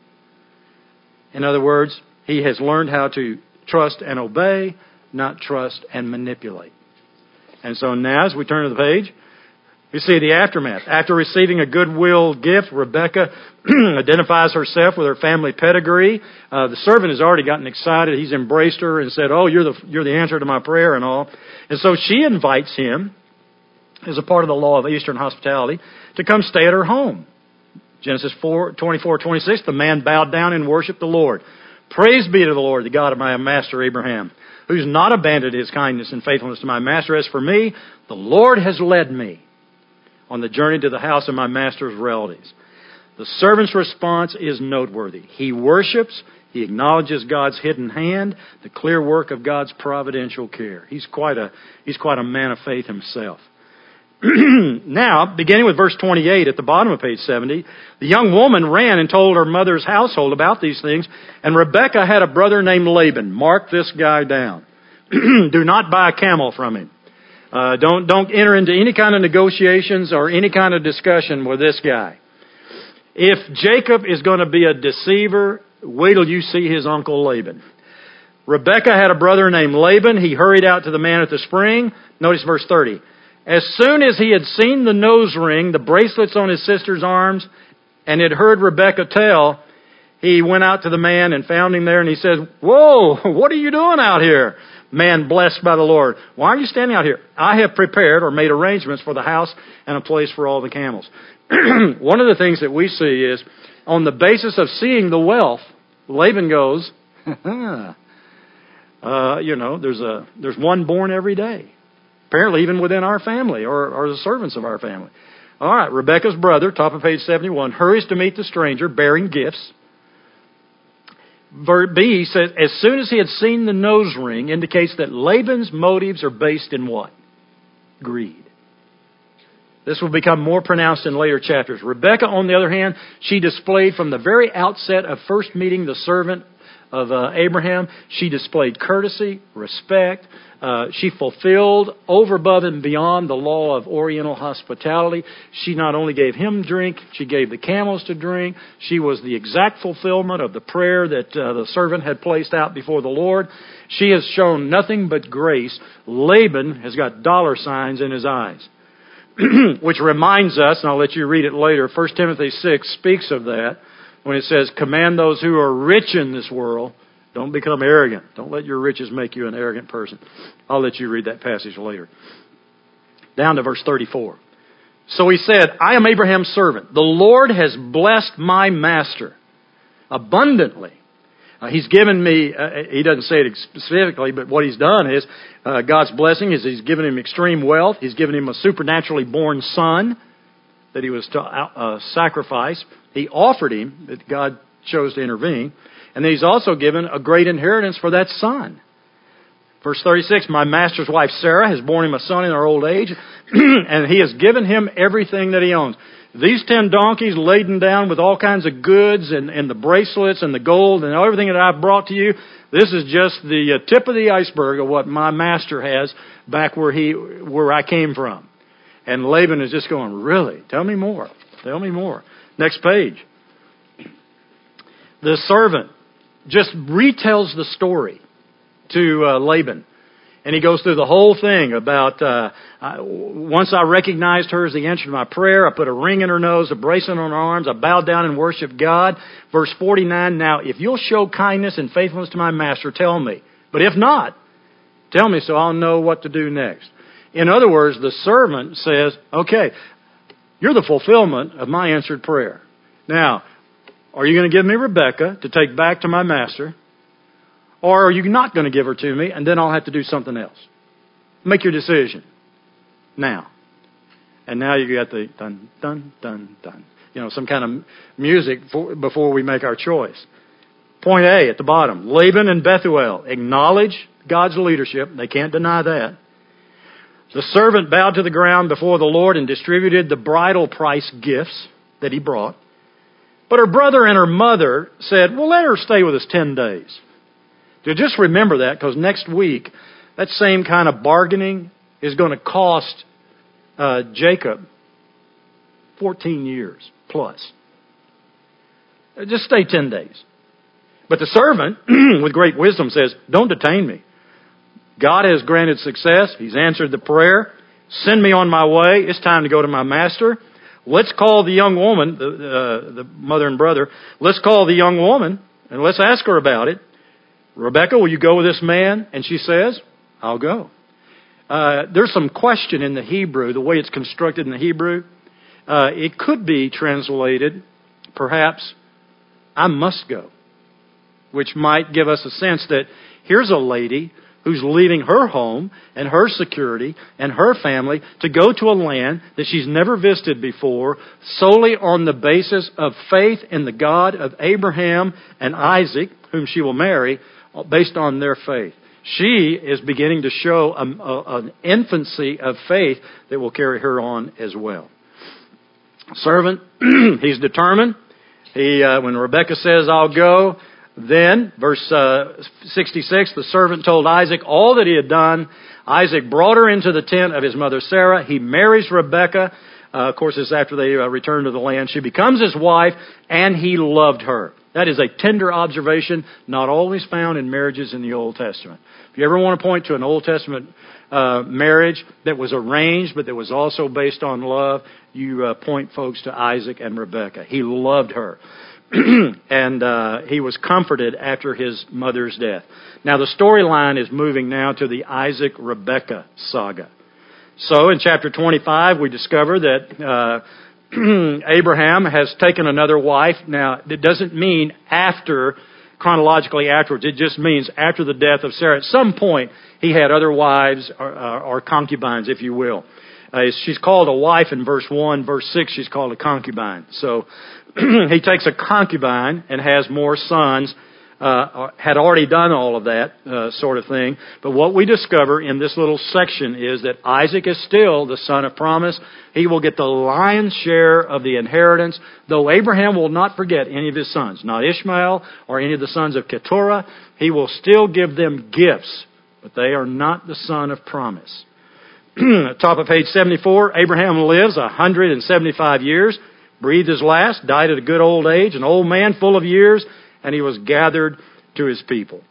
In other words, he has learned how to trust and obey, not trust and manipulate. And so now, as we turn to the page, we see the aftermath. After receiving a goodwill gift, Rebekah identifies herself with her family pedigree. The servant has already gotten excited. He's embraced her and said, "Oh, you're the answer to my prayer," and all. And so she invites him, as a part of the law of Eastern hospitality, to come stay at her home. Genesis 24:26, the man bowed down and worshipped the Lord. Praise be to the Lord, the God of my master Abraham, who's not abandoned his kindness and faithfulness to my master. As for me, the Lord has led me on the journey to the house of my master's relatives. The servant's response is noteworthy. He worships, he acknowledges God's hidden hand, the clear work of God's providential care. He's quite a man of faith himself. Now, beginning with verse 28 at the bottom of page 70, the young woman ran and told her mother's household about these things, and Rebekah had a brother named Laban. Mark this guy down. Do not buy a camel from him. Don't enter into any kind of negotiations or any kind of discussion with this guy. If Jacob is going to be a deceiver, wait till you see his uncle Laban. Rebekah had a brother named Laban. He hurried out to the man at the spring. Notice verse 30. As soon as he had seen the nose ring, the bracelets on his sister's arms, and had heard Rebekah tell, he went out to the man and found him there, and he said, "Whoa, what are you doing out here? Man blessed by the Lord. Why are you standing out here? I have prepared or made arrangements for the house and a place for all the camels." One of the things that we see is, on the basis of seeing the wealth, Laban goes, there's one born every day. Apparently even within our family or the servants of our family. All right, Rebekah's brother, top of page 71, hurries to meet the stranger bearing gifts. Verse B says, as soon as he had seen the nose ring, indicates that Laban's motives are based in what? Greed. This will become more pronounced in later chapters. Rebekah, on the other hand, she displayed from the very outset of first meeting the servant of Abraham. She displayed courtesy, respect. She fulfilled over, above, and beyond the law of Oriental hospitality. She not only gave him drink, she gave the camels to drink. She was the exact fulfillment of the prayer that the servant had placed out before the Lord. She has shown nothing but grace. Laban has got dollar signs in his eyes. Which reminds us, and I'll let you read it later, 1 Timothy 6 speaks of that when it says, command those who are rich in this world. Don't become arrogant. Don't let your riches make you an arrogant person. I'll let you read that passage later. Down to verse 34. So he said, I am Abraham's servant. The Lord has blessed my master abundantly. He's given me, he doesn't say it specifically, but what he's done is, God's blessing is he's given him extreme wealth. He's given him a supernaturally born son that he was to sacrifice. He offered him, that God chose to intervene. And then he's also given a great inheritance for that son. Verse 36, my master's wife Sarah has borne him a son in her old age, and he has given him everything that he owns. These 10 donkeys laden down with all kinds of goods and the bracelets and the gold and everything that I've brought to you, this is just the tip of the iceberg of what my master has back where I came from. And Laban is just going, really? Tell me more. Tell me more. Next page. The servant just retells the story to Laban. And he goes through the whole thing about, once I recognized her as the answer to my prayer, I put a ring in her nose, a bracelet on her arms, I bowed down and worshiped God. Verse 49, now if you'll show kindness and faithfulness to my master, tell me. But if not, tell me so I'll know what to do next. In other words, the servant says, okay, you're the fulfillment of my answered prayer. Now, are you going to give me Rebekah to take back to my master? Or are you not going to give her to me, and then I'll have to do something else? Make your decision now. And now you got the dun, dun, dun, dun. You know, some kind of music before we make our choice. Point A at the bottom. Laban and Bethuel acknowledge God's leadership. They can't deny that. The servant bowed to the ground before the Lord and distributed the bridal price gifts that he brought. But her brother and her mother said, well, let her stay with us 10 days. So just remember that, because next week, that same kind of bargaining is going to cost Jacob 14 years plus. Just stay 10 days. But the servant, with great wisdom, says, don't detain me. God has granted success. He's answered the prayer. Send me on my way. It's time to go to my master. Let's call the young woman, the mother and brother, let's call the young woman and let's ask her about it. Rebekah, will you go with this man? And she says, I'll go. There's some question in the Hebrew, the way it's constructed in the Hebrew. It could be translated, perhaps, I must go, which might give us a sense that here's a lady who's leaving her home and her security and her family to go to a land that she's never visited before, solely on the basis of faith in the God of Abraham and Isaac, whom she will marry, based on their faith. She is beginning to show an infancy of faith that will carry her on as well. Servant, he's determined. When Rebekah says, I'll go, then, verse 66, the servant told Isaac all that he had done. Isaac brought her into the tent of his mother Sarah. He marries Rebekah. Of course, it's after they return to the land. She becomes his wife, and he loved her. That is a tender observation, not always found in marriages in the Old Testament. If you ever want to point to an Old Testament marriage that was arranged, but that was also based on love, you point folks to Isaac and Rebekah. He loved her. And he was comforted after his mother's death. Now the storyline is moving now to the Isaac-Rebekah saga. So in chapter 25 we discover that Abraham has taken another wife. Now it doesn't mean chronologically afterwards. It just means after the death of Sarah. At some point he had other wives or concubines, if you will. She's called a wife in verse 1. Verse 6 she's called a concubine. So he takes a concubine and has more sons had already done all of that sort of thing. But what we discover in this little section is that Isaac is still the son of promise. He will get the lion's share of the inheritance, though Abraham will not forget any of his sons, not Ishmael or any of the sons of Keturah. He will still give them gifts, but they are not the son of promise. Top of page 74, Abraham lives 175 years, breathed his last, died at a good old age, an old man full of years, and he was gathered to his people.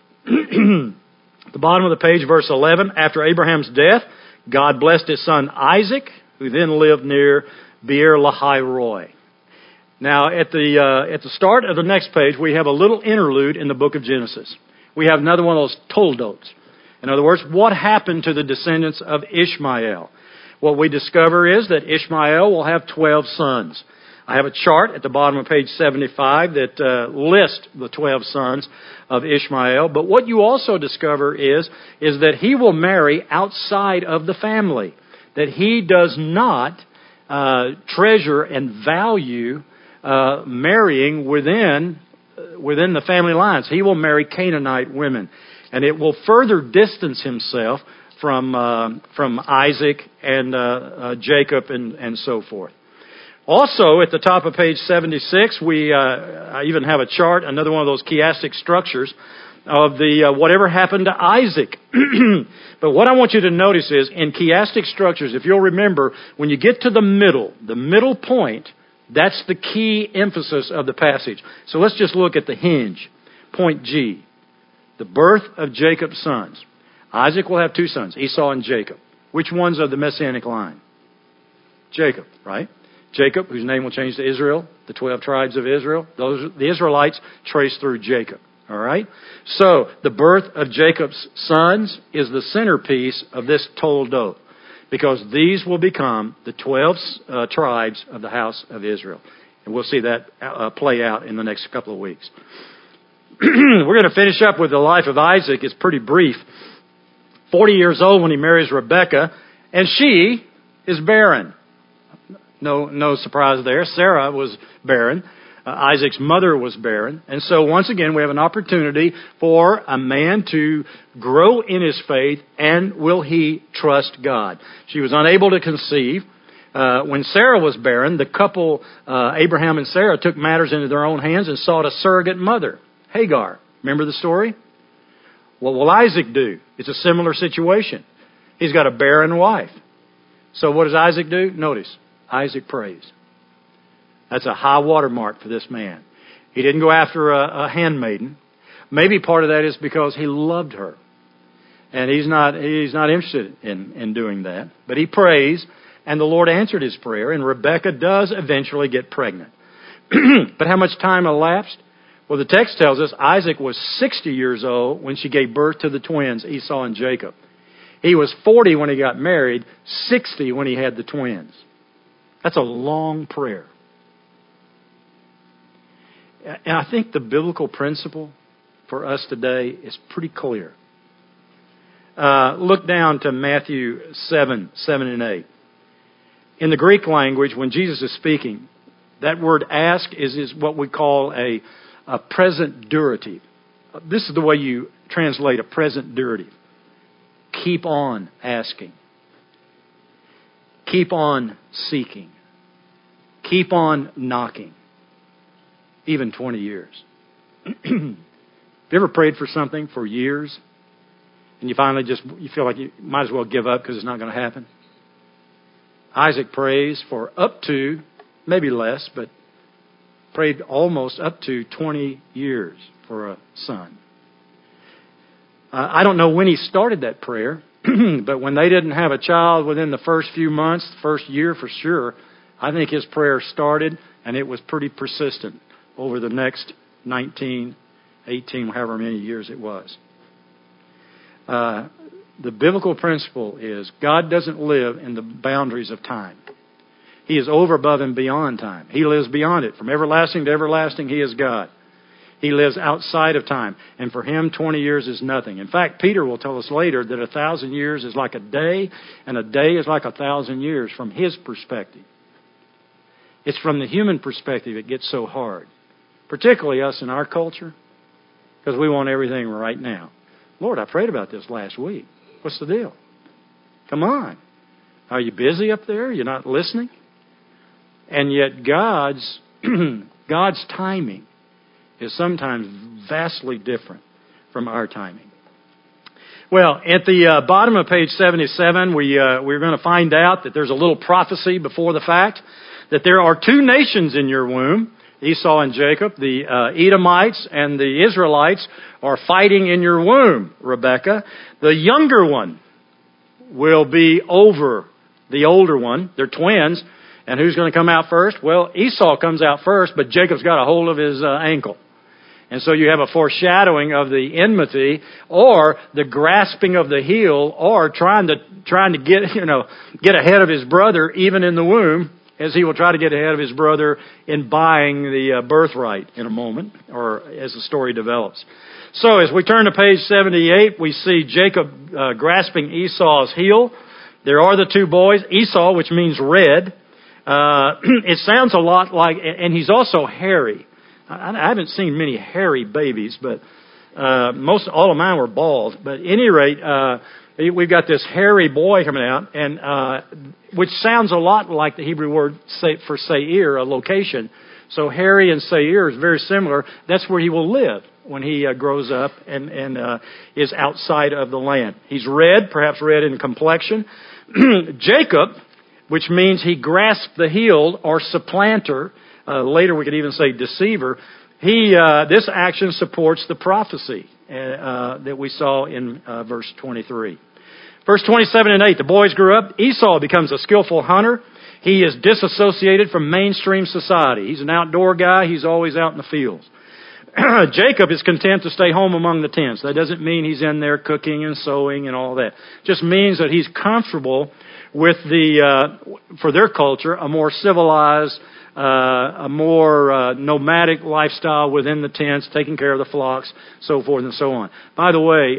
At the bottom of the page, verse 11, after Abraham's death, God blessed his son Isaac, who then lived near Beer Lahai Roi. Now, at the start of the next page, we have a little interlude in the book of Genesis. We have another one of those toldotes. In other words, what happened to the descendants of Ishmael? What we discover is that Ishmael will have 12 sons. I have a chart at the bottom of page 75 that lists the 12 sons of Ishmael. But what you also discover is that he will marry outside of the family. That he does not treasure and value marrying within the family lines. He will marry Canaanite women. And it will further distance himself from Isaac and Jacob and so forth. Also, at the top of page 76, I even have a chart, another one of those chiastic structures of the whatever happened to Isaac. But what I want you to notice is, in chiastic structures, if you'll remember, when you get to the middle point, that's the key emphasis of the passage. So let's just look at the hinge, point G. The birth of Jacob's sons. Isaac will have two sons, Esau and Jacob. Which ones are the Messianic line? Jacob, right? Jacob, whose name will change to Israel, the 12 tribes of Israel. The Israelites trace through Jacob. All right? So, the birth of Jacob's sons is the centerpiece of this toldot, because these will become the 12 tribes of the house of Israel. And we'll see that play out in the next couple of weeks. We're going to finish up with the life of Isaac. It's pretty brief. 40 years old when he marries Rebekah, and she is barren. No surprise there. Sarah was barren. Isaac's mother was barren. And so once again, we have an opportunity for a man to grow in his faith, and will he trust God? She was unable to conceive. When Sarah was barren, the couple, Abraham and Sarah, took matters into their own hands and sought a surrogate mother, Hagar. Remember the story? What will Isaac do? It's a similar situation. He's got a barren wife. So what does Isaac do? Notice, Isaac prays. That's a high watermark for this man. He didn't go after a handmaiden. Maybe part of that is because he loved her. And he's not interested in doing that. But he prays, and the Lord answered his prayer, and Rebekah does eventually get pregnant. But how much time elapsed? Well, the text tells us Isaac was 60 years old when she gave birth to the twins, Esau and Jacob. He was 40 when he got married, 60 when he had the twins. That's a long prayer. And I think the biblical principle for us today is pretty clear. Look down to Matthew 7 and 8. In the Greek language, when Jesus is speaking, that word ask is what we call a present durative. This is the way you translate a present durative. Keep on asking. Keep on seeking. Keep on knocking. Even 20 years. Have you ever prayed for something for years and you finally you feel like you might as well give up because it's not going to happen? Isaac prays for up to, maybe less, but prayed almost up to 20 years for a son. I don't know when he started that prayer, but when they didn't have a child within the first few months, the first year for sure, I think his prayer started, and it was pretty persistent over the next 19, 18, however many years it was. The biblical principle is God doesn't live in the boundaries of time. He is over, above, and beyond time. He lives beyond it. From everlasting to everlasting, He is God. He lives outside of time. And for Him, 20 years is nothing. In fact, Peter will tell us later that 1,000 years is like a day, and a day is like 1,000 years from His perspective. It's from the human perspective it gets so hard. Particularly us in our culture. because we want everything right now. Lord, I prayed about this last week. What's the deal? Come on. Are you busy up there? You're not listening? And yet God's timing is sometimes vastly different from our timing. Well, at the bottom of page 77, we're going to find out that there's a little prophecy before the fact, that there are two nations in your womb, Esau and Jacob. The Edomites and the Israelites are fighting in your womb, Rebekah. The younger one will be over the older one. They're twins. And who's going to come out first? Well, Esau comes out first, but Jacob's got a hold of his ankle. And so you have a foreshadowing of the enmity, or the grasping of the heel, or trying to get ahead of his brother even in the womb, as he will try to get ahead of his brother in buying the birthright in a moment, or as the story develops. So as we turn to page 78, we see Jacob grasping Esau's heel. There are the two boys, Esau, which means red. It sounds a lot like, and he's also hairy. I haven't seen many hairy babies, but all of mine were bald. But at any rate, we've got this hairy boy coming out, and which sounds a lot like the Hebrew word for Seir, a location. So hairy and Seir is very similar. That's where he will live when he grows up and is outside of the land. He's red, perhaps red in complexion. Jacob, which means he grasped the heel, or supplanter. Later we could even say deceiver. This action supports the prophecy that we saw in verse 23. Verse 27 and 8, the boys grew up. Esau becomes a skillful hunter. He is disassociated from mainstream society. He's an outdoor guy. He's always out in the fields. Jacob is content to stay home among the tents. That doesn't mean he's in there cooking and sewing and all that. Just means that he's comfortable with for their culture, a more civilized, a more nomadic lifestyle within the tents, taking care of the flocks, so forth and so on. By the way,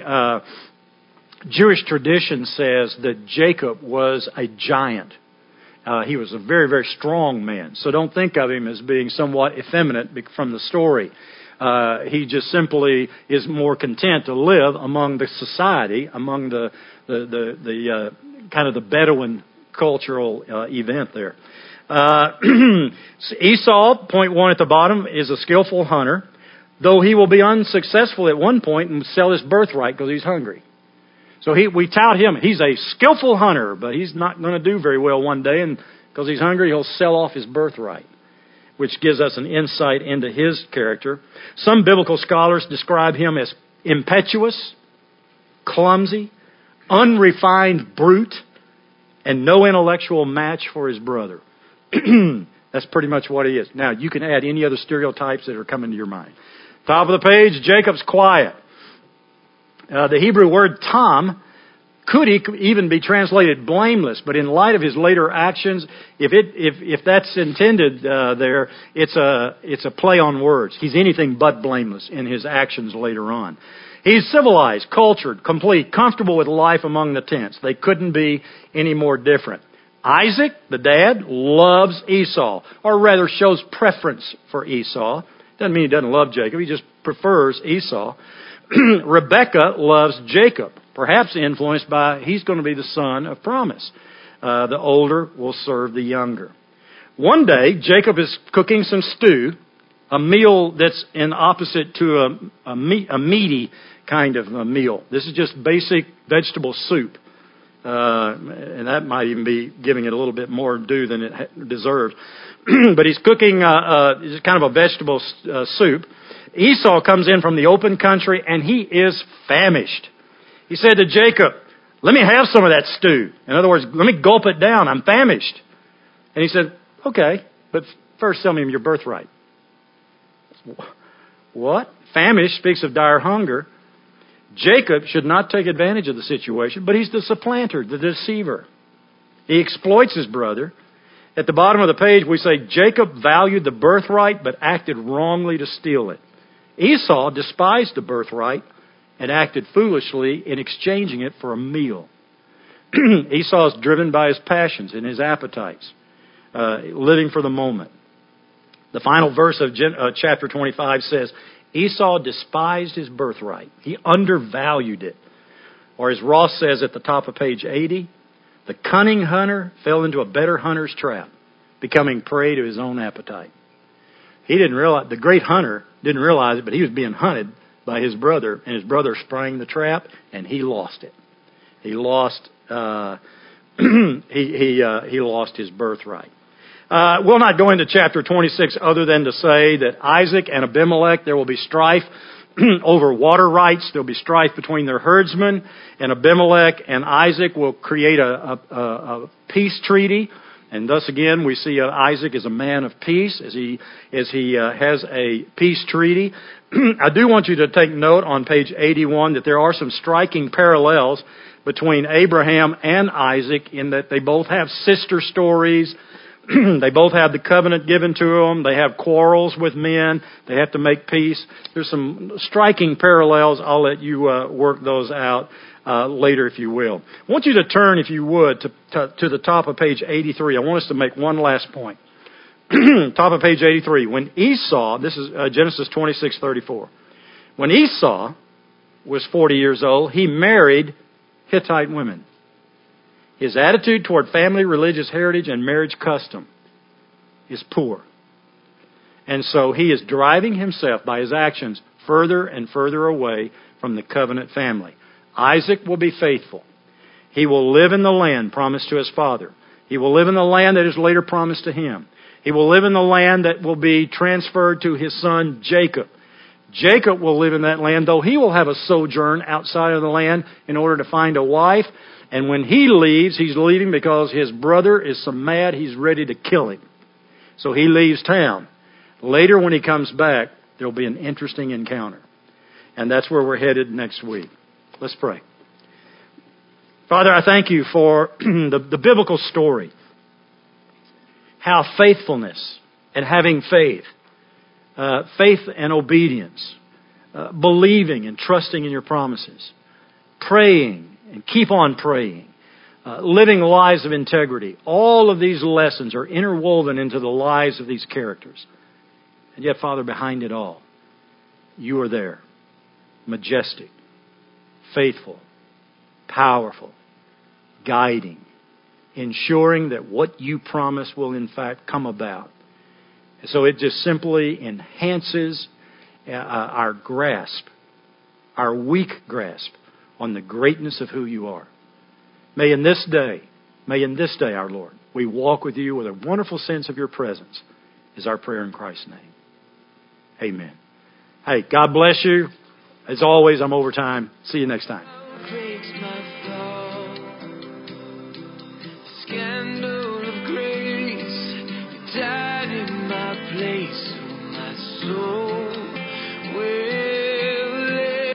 Jewish tradition says that Jacob was a giant. He was a very, very strong man. So don't think of him as being somewhat effeminate from the story. He just simply is more content to live among the society, among the kind of the Bedouin cultural event there. Esau, point one at the bottom, is a skillful hunter, though he will be unsuccessful at one point and sell his birthright because he's hungry. So we tout him. He's a skillful hunter, but he's not going to do very well one day, and because he's hungry, he'll sell off his birthright, which gives us an insight into his character. Some biblical scholars describe him as impetuous, clumsy, unrefined brute, and no intellectual match for his brother. That's pretty much what he is. Now, you can add any other stereotypes that are coming to your mind. Top of the page, Jacob's quiet. The Hebrew word tam could even be translated blameless, but in light of his later actions, if that's intended there, it's a play on words. He's anything but blameless in his actions later on. He's civilized, cultured, complete, comfortable with life among the tents. They couldn't be any more different. Isaac, the dad, loves Esau, or rather shows preference for Esau. Doesn't mean he doesn't love Jacob, he just prefers Esau. Rebekah loves Jacob, perhaps influenced by he's going to be the son of promise. The older will serve the younger. One day, Jacob is cooking some stew, a meal that's in opposite to a meaty kind of a meal. This is just basic vegetable soup. And that might even be giving it a little bit more due than it deserves. But he's cooking kind of a vegetable soup. Esau comes in from the open country, and he is famished. He said to Jacob, "Let me have some of that stew." In other words, let me gulp it down. I'm famished. And he said, "Okay, but first tell me your birthright." What? Famished speaks of dire hunger. Jacob should not take advantage of the situation, but he's the supplanter, the deceiver. He exploits his brother. At the bottom of the page, we say Jacob valued the birthright but acted wrongly to steal it. Esau despised the birthright and acted foolishly in exchanging it for a meal. Esau is driven by his passions and his appetites, living for the moment. The final verse of chapter 25 says, Esau despised his birthright. He undervalued it. Or as Ross says at the top of page 80, the cunning hunter fell into a better hunter's trap, becoming prey to his own appetite. He didn't realize, the great hunter didn't realize it, but he was being hunted by his brother, and his brother sprang the trap, and he lost it. He lost, he lost his birthright. We'll not go into chapter 26 other than to say that Isaac and Abimelech, there will be strife over water rights. There'll be strife between their herdsmen, and Abimelech and Isaac will create a peace treaty. And thus again, we see Isaac as a man of peace as he has a peace treaty. I do want you to take note on page 81 that there are some striking parallels between Abraham and Isaac in that they both have sister stories. They both have the covenant given to them. They have quarrels with men. They have to make peace. There's some striking parallels. I'll let you work those out later if you will. I want you to turn, if you would, to the top of page 83. I want us to make one last point. Top of page 83. When Esau, this is Genesis 26:34. When Esau was 40 years old, he married Hittite women. His attitude toward family, religious heritage, and marriage custom is poor. And so he is driving himself by his actions further and further away from the covenant family. Isaac will be faithful. He will live in the land promised to his father. He will live in the land that is later promised to him. He will live in the land that will be transferred to his son Jacob. Jacob will live in that land, though he will have a sojourn outside of the land in order to find a wife. And when he leaves, he's leaving because his brother is so mad he's ready to kill him. So he leaves town. Later when he comes back, there'll be an interesting encounter. And that's where we're headed next week. Let's pray. Father, I thank you for the biblical story. How faithfulness and having faith and obedience, believing and trusting in your promises, praying and keep on praying, living lives of integrity. All of these lessons are interwoven into the lives of these characters. And yet, Father, behind it all, you are there, majestic, faithful, powerful, guiding, ensuring that what you promise will in fact come about. And so it just simply enhances our grasp, our weak grasp on the greatness of who you are. May in this day, our Lord, we walk with you with a wonderful sense of your presence, is our prayer in Christ's name. Amen. Hey, God bless you. As always, I'm over time. See you next time. Scandal of grace, you died in my place for my soul.